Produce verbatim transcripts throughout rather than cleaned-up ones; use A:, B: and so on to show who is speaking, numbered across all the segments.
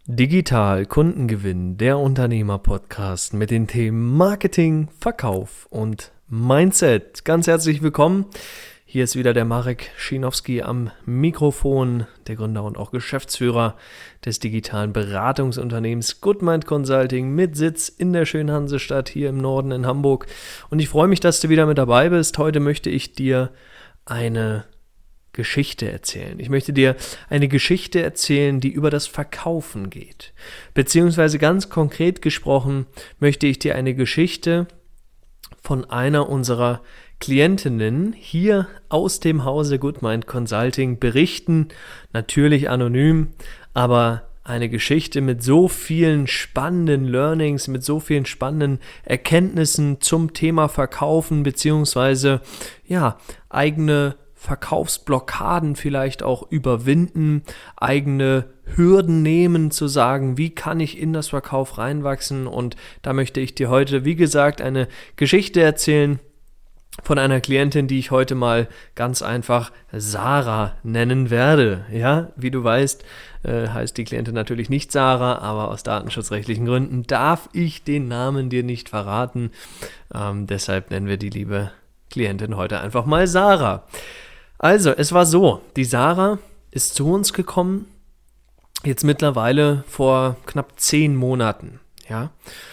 A: Digital Kundengewinn, der Unternehmer-Podcast mit den Themen Marketing, Verkauf und Mindset. Ganz herzlich willkommen. Hier ist wieder der Marek Schinowski am Mikrofon, der Gründer und auch Geschäftsführer des digitalen Beratungsunternehmens Goodmind Consulting mit Sitz in der schönen Hansestadt hier im Norden in Hamburg. Und ich freue mich, dass du wieder mit dabei bist. Heute möchte ich dir eine Geschichte erzählen. Ich möchte dir eine Geschichte erzählen, die über das Verkaufen geht. Beziehungsweise ganz konkret gesprochen möchte ich dir eine Geschichte von einer unserer Klientinnen hier aus dem Hause Goodmind Consulting berichten. Natürlich anonym, aber eine Geschichte mit so vielen spannenden Learnings, mit so vielen spannenden Erkenntnissen zum Thema Verkaufen, beziehungsweise ja, eigene Verkaufsblockaden vielleicht auch überwinden, eigene Hürden nehmen, zu sagen, wie kann ich in das Verkauf reinwachsen. Und da möchte ich dir heute, wie gesagt, eine Geschichte erzählen von einer Klientin, die ich heute mal ganz einfach Sarah nennen werde. Ja, wie du weißt, äh, heißt die Klientin natürlich nicht Sarah, aber aus datenschutzrechtlichen Gründen darf ich den Namen dir nicht verraten. Ähm, deshalb nennen wir die liebe Klientin heute einfach mal Sarah. Also, es war so, die Sarah ist zu uns gekommen, jetzt mittlerweile vor knapp zehn Monaten, ja,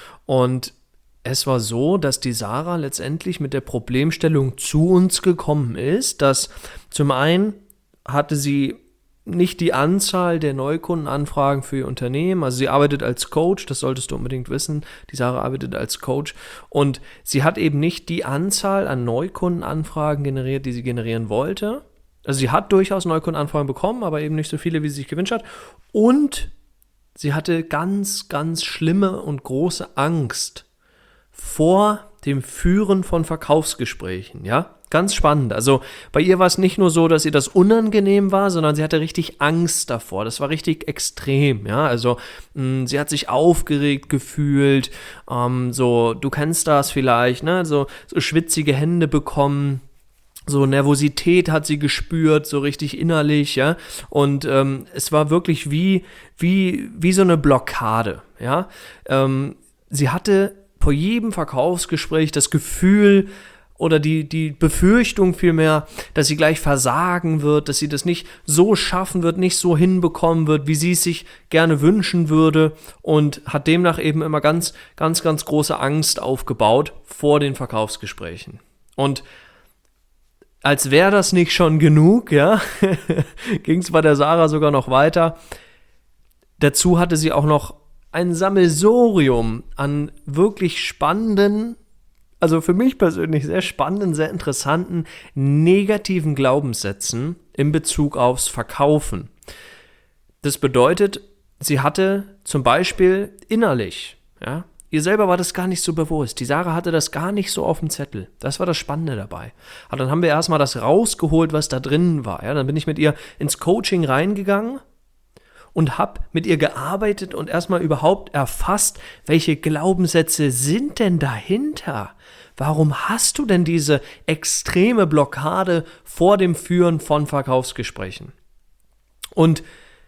A: und es war so, dass die Sarah letztendlich mit der Problemstellung zu uns gekommen ist, dass zum einen hatte sie nicht die Anzahl der Neukundenanfragen für ihr Unternehmen, also sie arbeitet als Coach, das solltest du unbedingt wissen, die Sarah arbeitet als Coach und sie hat eben nicht die Anzahl an Neukundenanfragen generiert, die sie generieren wollte. Also sie hat durchaus Neukundenanfragen bekommen, aber eben nicht so viele, wie sie sich gewünscht hat, und sie hatte ganz, ganz schlimme und große Angst vor dem Führen von Verkaufsgesprächen, ja. Ganz spannend. Also bei ihr war es nicht nur so, dass ihr das unangenehm war, sondern sie hatte richtig Angst davor. Das war richtig extrem, ja. Also mh, sie hat sich aufgeregt gefühlt, ähm, so, du kennst das vielleicht, ne, so, so schwitzige Hände bekommen, so Nervosität hat sie gespürt, so richtig innerlich, ja. Und ähm, es war wirklich wie, wie, wie so eine Blockade, ja. Ähm, sie hatte vor jedem Verkaufsgespräch das Gefühl, oder die, die Befürchtung vielmehr, dass sie gleich versagen wird, dass sie das nicht so schaffen wird, nicht so hinbekommen wird, wie sie es sich gerne wünschen würde, und hat demnach eben immer ganz, ganz, ganz große Angst aufgebaut vor den Verkaufsgesprächen. Und als wäre das nicht schon genug, ja, ging es bei der Sarah sogar noch weiter. Dazu hatte sie auch noch ein Sammelsurium an wirklich spannenden, also für mich persönlich sehr spannenden, sehr interessanten, negativen Glaubenssätzen in Bezug aufs Verkaufen. Das bedeutet, sie hatte zum Beispiel innerlich, ja, ihr selber war das gar nicht so bewusst, die Sarah hatte das gar nicht so auf dem Zettel. Das war das Spannende dabei. Aber dann haben wir erstmal das rausgeholt, was da drin war. Ja, dann bin ich mit ihr ins Coaching reingegangen und habe mit ihr gearbeitet und erstmal überhaupt erfasst, welche Glaubenssätze sind denn dahinter? Warum hast du denn diese extreme Blockade vor dem Führen von Verkaufsgesprächen? Und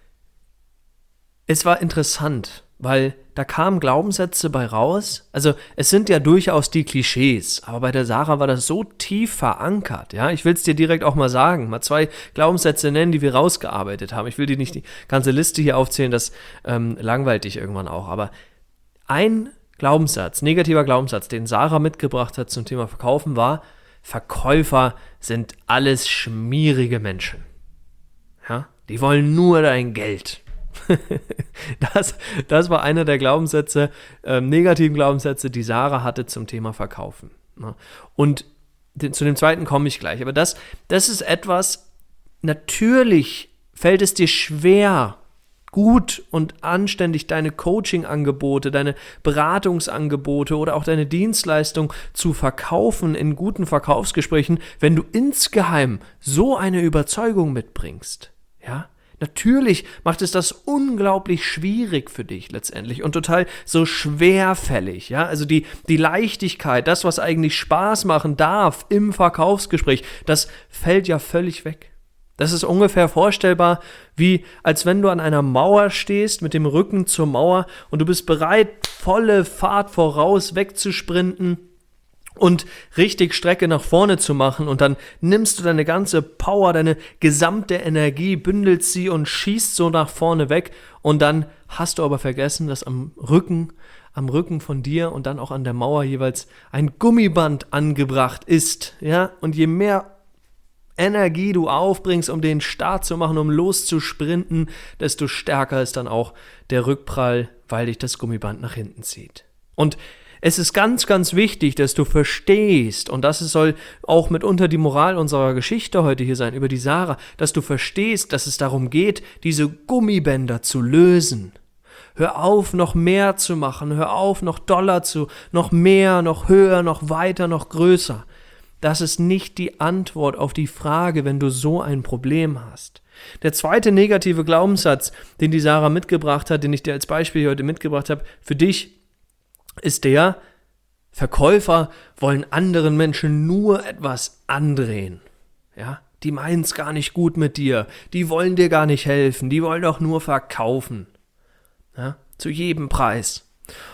A: es war interessant, weil da kamen Glaubenssätze bei raus. Also es sind ja durchaus die Klischees, aber bei der Sarah war das so tief verankert. Ja, ich will es dir direkt auch mal sagen, mal zwei Glaubenssätze nennen, die wir rausgearbeitet haben. Ich will dir nicht die ganze Liste hier aufzählen, das ähm, langweilt dich irgendwann auch. Aber ein Glaubenssatz, negativer Glaubenssatz, den Sarah mitgebracht hat zum Thema Verkaufen, war: Verkäufer sind alles schmierige Menschen. Ja, die wollen nur dein Geld. das, das war einer der Glaubenssätze, äh, negativen Glaubenssätze, die Sarah hatte zum Thema Verkaufen. Ja. Und den, zu dem zweiten komme ich gleich. Aber das, das ist etwas, natürlich fällt es dir schwer, gut und anständig deine Coaching-Angebote, deine Beratungsangebote oder auch deine Dienstleistung zu verkaufen in guten Verkaufsgesprächen, wenn du insgeheim so eine Überzeugung mitbringst. Ja? Natürlich macht es das unglaublich schwierig für dich letztendlich und total so schwerfällig. Ja? Also die, die Leichtigkeit, das, was eigentlich Spaß machen darf im Verkaufsgespräch, das fällt ja völlig weg. Das ist ungefähr vorstellbar, wie als wenn du an einer Mauer stehst mit dem Rücken zur Mauer und du bist bereit, volle Fahrt voraus wegzusprinten und richtig Strecke nach vorne zu machen, und dann nimmst du deine ganze Power, deine gesamte Energie, bündelst sie und schießt so nach vorne weg, und dann hast du aber vergessen, dass am Rücken, am Rücken von dir und dann auch an der Mauer jeweils ein Gummiband angebracht ist, ja, und je mehr Energie du aufbringst, um den Start zu machen, um loszusprinten, desto stärker ist dann auch der Rückprall, weil dich das Gummiband nach hinten zieht. Und es ist ganz, ganz wichtig, dass du verstehst, und das soll auch mitunter die Moral unserer Geschichte heute hier sein, über die Sarah, dass du verstehst, dass es darum geht, diese Gummibänder zu lösen. Hör auf, noch mehr zu machen, hör auf, noch doller zu, noch mehr, noch höher, noch weiter, noch größer. Das ist nicht die Antwort auf die Frage, wenn du so ein Problem hast. Der zweite negative Glaubenssatz, den die Sarah mitgebracht hat, den ich dir als Beispiel heute mitgebracht habe, für dich ist der: Verkäufer wollen anderen Menschen nur etwas andrehen. Ja, die meinen es gar nicht gut mit dir, die wollen dir gar nicht helfen, die wollen doch nur verkaufen. Ja, zu jedem Preis.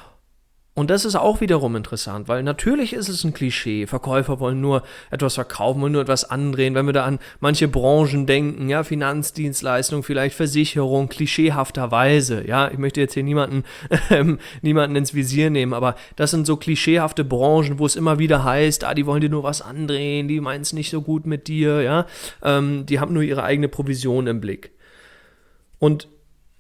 A: Und das ist auch wiederum interessant, weil natürlich ist es ein Klischee. Verkäufer wollen nur etwas verkaufen, wollen nur etwas andrehen. Wenn wir da an manche Branchen denken, ja, Finanzdienstleistung, vielleicht Versicherung, klischeehafterweise. Ja, ich möchte jetzt hier niemanden, ähm, niemanden ins Visier nehmen, aber das sind so klischeehafte Branchen, wo es immer wieder heißt, ah, die wollen dir nur was andrehen, die meinen es nicht so gut mit dir, ja, ähm, die haben nur ihre eigene Provision im Blick. Und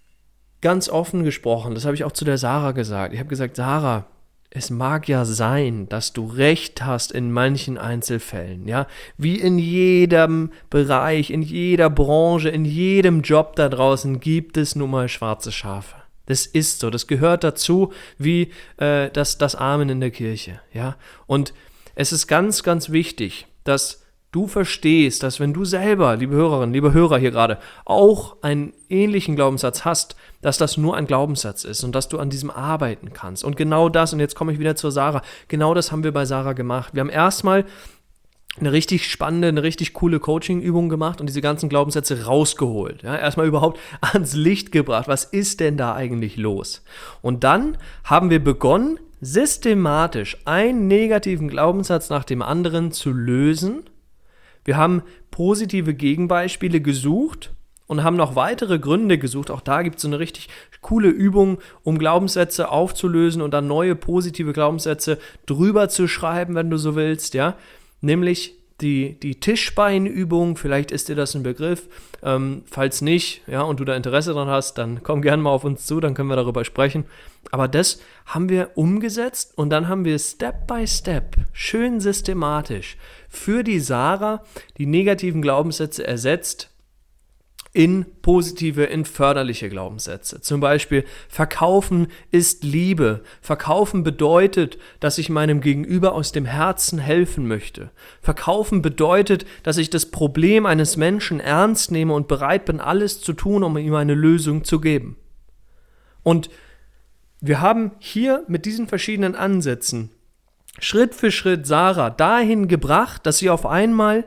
A: ganz offen gesprochen, das habe ich auch zu der Sarah gesagt. Ich habe gesagt, Sarah, es mag ja sein, dass du recht hast in manchen Einzelfällen, ja, wie in jedem Bereich, in jeder Branche, in jedem Job da draußen gibt es nun mal schwarze Schafe. Das ist so, das gehört dazu, wie äh, das, das Amen in der Kirche, ja. Und es ist ganz, ganz wichtig, dass du verstehst, dass wenn du selber, liebe Hörerinnen, liebe Hörer hier gerade, auch einen ähnlichen Glaubenssatz hast, dass das nur ein Glaubenssatz ist und dass du an diesem arbeiten kannst. Und genau das, und jetzt komme ich wieder zur Sarah, genau das haben wir bei Sarah gemacht. Wir haben erstmal eine richtig spannende, eine richtig coole Coaching-Übung gemacht und diese ganzen Glaubenssätze rausgeholt. Ja, erstmal überhaupt ans Licht gebracht. Was ist denn da eigentlich los? Und dann haben wir begonnen, systematisch einen negativen Glaubenssatz nach dem anderen zu lösen. Wir haben positive Gegenbeispiele gesucht und haben noch weitere Gründe gesucht. Auch da gibt es so eine richtig coole Übung, um Glaubenssätze aufzulösen und dann neue positive Glaubenssätze drüber zu schreiben, wenn du so willst, ja. Nämlich die, die Tischbeinübung, vielleicht ist dir das ein Begriff. Ähm, falls nicht, ja, und du da Interesse dran hast, dann komm gerne mal auf uns zu, dann können wir darüber sprechen. Aber das haben wir umgesetzt und dann haben wir Step by Step, schön systematisch, für die Sarah die negativen Glaubenssätze ersetzt in positive, in förderliche Glaubenssätze. Zum Beispiel, Verkaufen ist Liebe. Verkaufen bedeutet, dass ich meinem Gegenüber aus dem Herzen helfen möchte. Verkaufen bedeutet, dass ich das Problem eines Menschen ernst nehme und bereit bin, alles zu tun, um ihm eine Lösung zu geben. Und wir haben hier mit diesen verschiedenen Ansätzen Schritt für Schritt Sarah dahin gebracht, dass sie auf einmal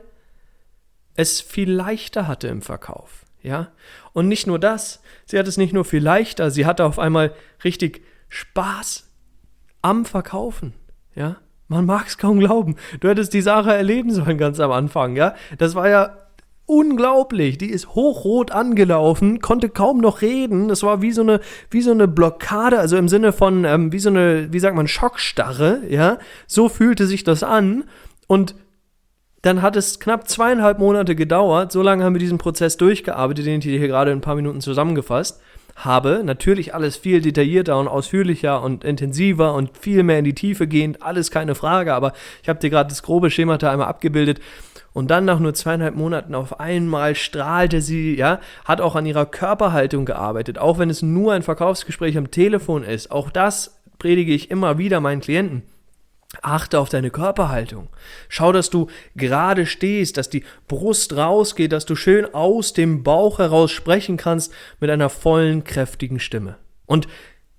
A: es viel leichter hatte im Verkauf. Ja? Und nicht nur das, sie hat es nicht nur viel leichter, sie hatte auf einmal richtig Spaß am Verkaufen. Ja? Man mag es kaum glauben. Du hättest die Sarah erleben sollen ganz am Anfang. Ja? Das war ja unglaublich. Die ist hochrot angelaufen, konnte kaum noch reden. Das war wie so eine, wie so eine Blockade, also im Sinne von, ähm, wie so eine, wie sagt man, Schockstarre. Ja? So fühlte sich das an. Und dann hat es knapp zweieinhalb Monate gedauert. So lange haben wir diesen Prozess durchgearbeitet, den ich dir hier gerade in ein paar Minuten zusammengefasst habe. Natürlich alles viel detaillierter und ausführlicher und intensiver und viel mehr in die Tiefe gehend. Alles keine Frage, aber ich habe dir gerade das grobe Schemata einmal abgebildet. Und dann nach nur zweieinhalb Monaten auf einmal strahlte sie, ja, hat auch an ihrer Körperhaltung gearbeitet. Auch wenn es nur ein Verkaufsgespräch am Telefon ist. Auch das predige ich immer wieder meinen Klienten. Achte auf deine Körperhaltung. Schau, dass du gerade stehst, dass die Brust rausgeht, dass du schön aus dem Bauch heraus sprechen kannst mit einer vollen, kräftigen Stimme. Und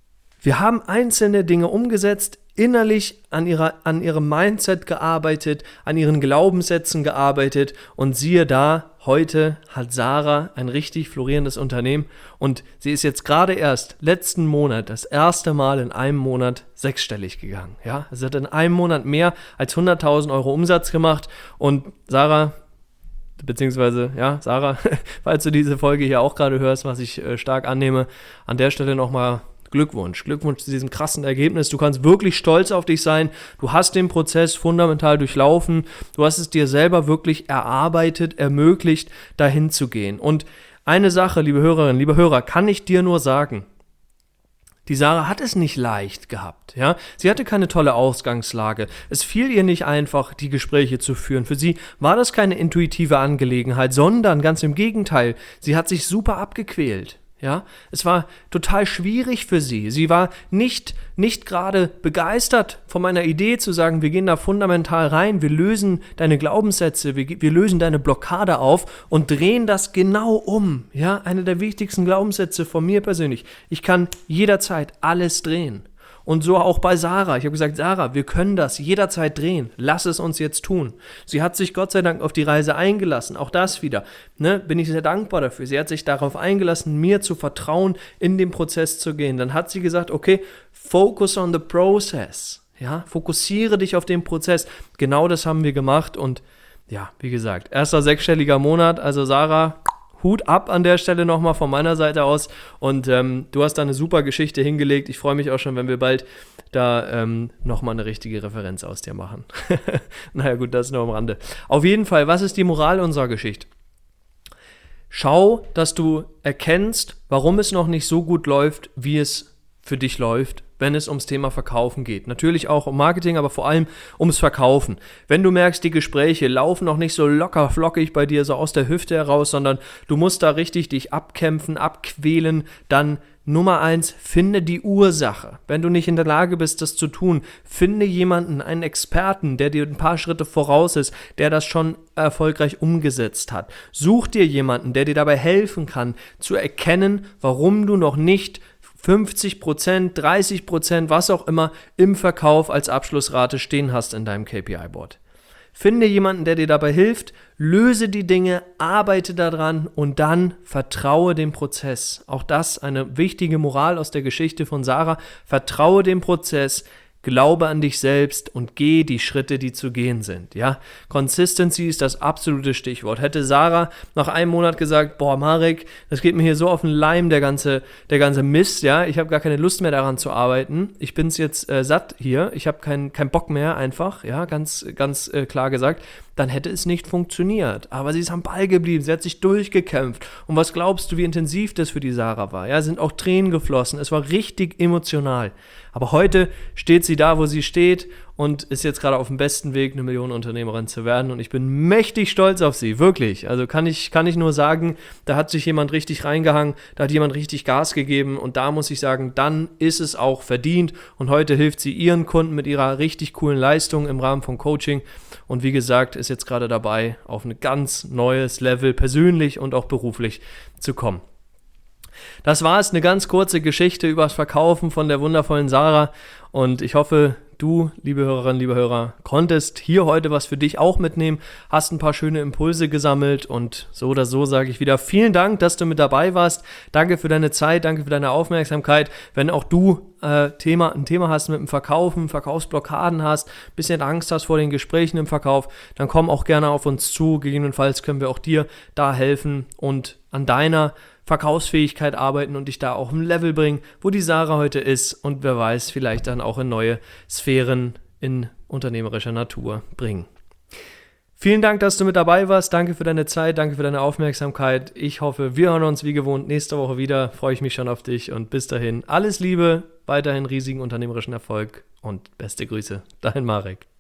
A: Wir haben einzelne Dinge umgesetzt, innerlich an, ihrer, an ihrem Mindset gearbeitet, an ihren Glaubenssätzen gearbeitet und siehe da, heute hat Sarah ein richtig florierendes Unternehmen und sie ist jetzt gerade erst letzten Monat das erste Mal in einem Monat sechsstellig gegangen. Ja? Sie hat in einem Monat mehr als hunderttausend Euro Umsatz gemacht und Sarah, beziehungsweise, ja, Sarah, falls du diese Folge hier auch gerade hörst, was ich äh, stark annehme, an der Stelle nochmal Glückwunsch. Glückwunsch zu diesem krassen Ergebnis. Du kannst wirklich stolz auf dich sein. Du hast den Prozess fundamental durchlaufen. Du hast es dir selber wirklich erarbeitet, ermöglicht, dahin zu gehen. Und eine Sache, liebe Hörerinnen, liebe Hörer, kann ich dir nur sagen. Die Sarah hat es nicht leicht gehabt, ja. Sie hatte keine tolle Ausgangslage. Es fiel ihr nicht einfach, die Gespräche zu führen. Für sie war das keine intuitive Angelegenheit, sondern ganz im Gegenteil. Sie hat sich super abgequält. Ja, es war total schwierig für sie. Sie war nicht, nicht gerade begeistert von meiner Idee zu sagen, wir gehen da fundamental rein, wir lösen deine Glaubenssätze, wir, wir lösen deine Blockade auf und drehen das genau um. Ja, einer der wichtigsten Glaubenssätze von mir persönlich. Ich kann jederzeit alles drehen. Und so auch bei Sarah. Ich habe gesagt, Sarah, wir können das jederzeit drehen. Lass es uns jetzt tun. Sie hat sich Gott sei Dank auf die Reise eingelassen. Auch das wieder. Ne, bin ich sehr dankbar dafür. Sie hat sich darauf eingelassen, mir zu vertrauen, in den Prozess zu gehen. Dann hat sie gesagt, okay, focus on the process. Ja, fokussiere dich auf den Prozess. Genau das haben wir gemacht. Und ja, wie gesagt, erster sechsstelliger Monat. Also Sarah, Hut ab an der Stelle nochmal von meiner Seite aus und ähm, du hast da eine super Geschichte hingelegt. Ich freue mich auch schon, wenn wir bald da ähm, nochmal eine richtige Referenz aus dir machen. Naja gut, das ist nur am Rande. Auf jeden Fall, was ist die Moral unserer Geschichte? Schau, dass du erkennst, warum es noch nicht so gut läuft, wie es für dich läuft, wenn es ums Thema Verkaufen geht. Natürlich auch um Marketing, aber vor allem ums Verkaufen. Wenn du merkst, die Gespräche laufen noch nicht so locker flockig bei dir, so aus der Hüfte heraus, sondern du musst da richtig dich abkämpfen, abquälen, dann Nummer eins, finde die Ursache. Wenn du nicht in der Lage bist, das zu tun, finde jemanden, einen Experten, der dir ein paar Schritte voraus ist, der das schon erfolgreich umgesetzt hat. Such dir jemanden, der dir dabei helfen kann, zu erkennen, warum du noch nicht fünfzig Prozent, dreißig Prozent, was auch immer im Verkauf als Abschlussrate stehen hast in deinem K P I-Board. Finde jemanden, der dir dabei hilft, löse die Dinge, arbeite daran und dann vertraue dem Prozess. Auch das eine wichtige Moral aus der Geschichte von Sarah. Vertraue dem Prozess, glaube an dich selbst und geh die Schritte, die zu gehen sind. Ja? Consistency ist das absolute Stichwort. Hätte Sarah nach einem Monat gesagt, boah Marek, das geht mir hier so auf den Leim, der ganze, der ganze Mist, ja, ich habe gar keine Lust mehr daran zu arbeiten, ich bin's jetzt äh, satt hier, ich habe keinen kein Bock mehr einfach, ja, ganz, ganz äh, klar gesagt, dann hätte es nicht funktioniert. Aber sie ist am Ball geblieben, sie hat sich durchgekämpft. Und was glaubst du, wie intensiv das für die Sarah war? Ja, sind auch Tränen geflossen, es war richtig emotional. Aber heute steht sie da, wo sie steht und ist jetzt gerade auf dem besten Weg, eine Millionenunternehmerin zu werden. Und ich bin mächtig stolz auf sie, wirklich. Also kann ich, kann ich nur sagen, da hat sich jemand richtig reingehangen, da hat jemand richtig Gas gegeben. Und da muss ich sagen, dann ist es auch verdient. Und heute hilft sie ihren Kunden mit ihrer richtig coolen Leistung im Rahmen von Coaching. Und wie gesagt, ist jetzt gerade dabei, auf ein ganz neues Level persönlich und auch beruflich zu kommen. Das war es, eine ganz kurze Geschichte über das Verkaufen von der wundervollen Sarah und ich hoffe, du, liebe Hörerinnen, liebe Hörer, konntest hier heute was für dich auch mitnehmen, hast ein paar schöne Impulse gesammelt und so oder so sage ich wieder vielen Dank, dass du mit dabei warst. Danke für deine Zeit, danke für deine Aufmerksamkeit. Wenn auch du äh, Thema, ein Thema hast mit dem Verkaufen, Verkaufsblockaden hast, ein bisschen Angst hast vor den Gesprächen im Verkauf, dann komm auch gerne auf uns zu. Gegebenenfalls können wir auch dir da helfen und an deiner Verkaufsfähigkeit arbeiten und dich da auch im Level bringen, wo die Sarah heute ist und wer weiß, vielleicht dann auch in neue Sphären in unternehmerischer Natur bringen. Vielen Dank, dass du mit dabei warst. Danke für deine Zeit, danke für deine Aufmerksamkeit. Ich hoffe, wir hören uns wie gewohnt nächste Woche wieder. Freue ich mich schon auf dich und bis dahin alles Liebe, weiterhin riesigen unternehmerischen Erfolg und beste Grüße. Dein Marek.